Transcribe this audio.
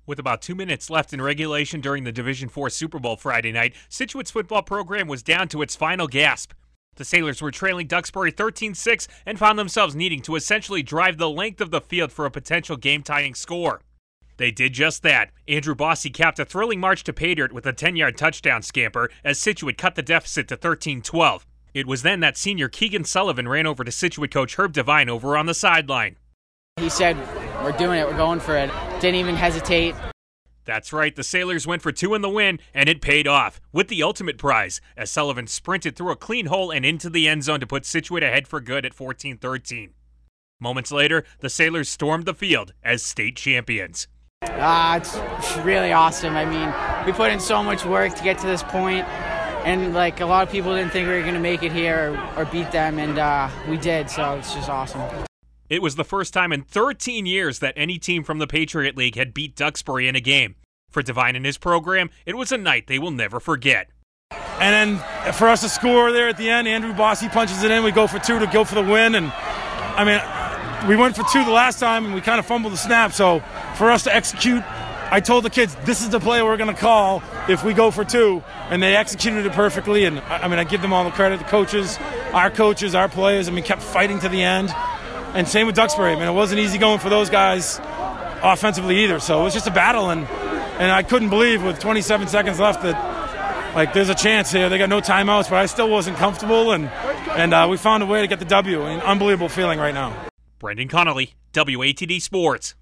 With about 2 minutes left in regulation during the Division IV Super Bowl Friday night, Scituate's football program was down to its final gasp. The Sailors were trailing Duxbury 13-6 and found themselves needing to essentially drive the length of the field for a potential game-tying score. They did just that. Andrew Bossy capped a thrilling march to pay dirt with a 10-yard touchdown scamper as Scituate cut the deficit to 13-12. It was then that senior Keegan Sullivan ran over to Scituate coach Herb Devine over on the sideline. He said, "We're doing it, we're going for it." Didn't even hesitate. That's right, the Sailors went for 2 in the win, and it paid off, with the ultimate prize, as Sullivan sprinted through a clean hole and into the end zone to put Scituate ahead for good at 14-13. Moments later, the Sailors stormed the field as state champions. It's really awesome. I mean, we put in so much work to get to this point, and a lot of people didn't think we were going to make it here or beat them, and we did, so it's just awesome. It was the first time in 13 years that any team from the Patriot League had beat Duxbury in a game. For Devine and his program, it was a night they will never forget. And then for us to score there at the end, Andrew Bossy punches it in. We go for 2 to go for the win. And, I mean, we went for 2 the last time, and we kind of fumbled the snap. So for us to execute, I told the kids, this is the play we're going to call if we go for 2. And they executed it perfectly. And, I give them all the credit. The coaches, our players, kept fighting to the end. And same with Duxbury. It wasn't easy going for those guys offensively either. So it was just a battle, and I couldn't believe with 27 seconds left that there's a chance here. They got no timeouts, but I still wasn't comfortable, and we found a way to get the W. An unbelievable feeling right now. Brendan Connolly, WATD Sports.